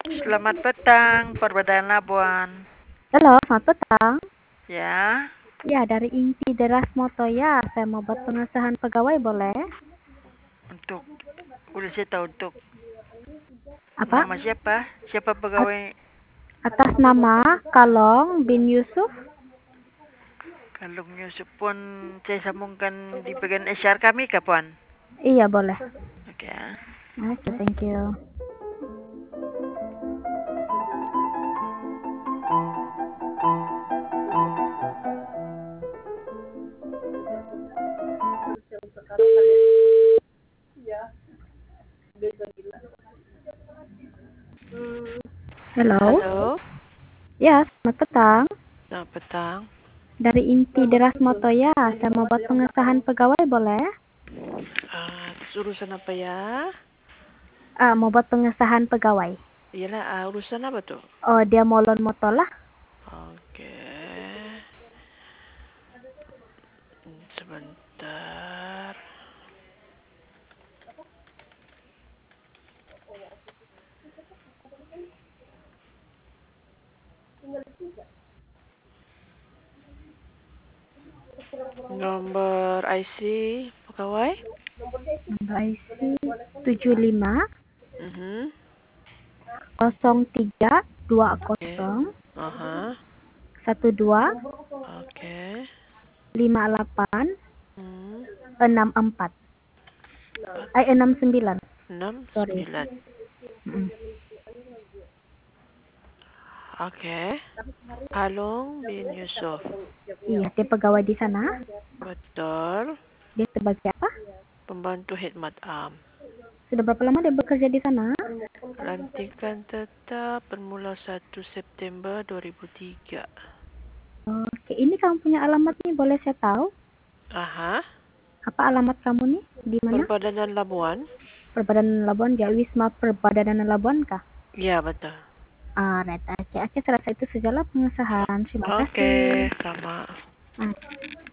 Selamat petang, Perbedaan Labuan. Halo, selamat petang. Ya, Ya, dari Inti Deras Moto ya. Saya mau buat pengesahan pegawai, boleh? untuk udah saya tahu untuk Apa? nama siapa? Siapa At- pegawai? atas nama Kalong bin Yusuf. Kalau Yusuf pun saya sambungkan di bagian HR kami kapan? Iya, boleh. Oke ya. Oke, thank you. Halo. Halo, Ya, selamat petang. selamat petang. Dari Inti Deras Moto ya. Saya mau buat pengesahan pegawai, boleh? Urusan apa ya? Mau buat pengesahan pegawai. Iyalah, urusan apa tuh? Oh, dia Molon Moto lah. Oke. Sebentar. Nomor IC pegawai? Nomor IC 75 Mhm. Oke. 0320 Aha. 12 Oke. 58 Hmm. 64. 69. Sorry. 69. Mm. Oke. Kalung bin Yusuf. Iya, dia pegawai di sana. Betul. Dia sebagai apa? Pembantu khidmat am. Sudah berapa lama dia bekerja di sana? Lantikan tetap bermula 1 September 2003. Oke, ini kamu punya alamat nih, boleh saya tahu? Aha. Apa alamat kamu nih? Di mana? Perbadanan Labuan? Perbadanan Labuan, ya Wisma Perbadanan Labuan kah? Ya, betul. Right, oke, saya rasa itu sajalah pengesahan. Terima Oke, kasih. sama. Ah.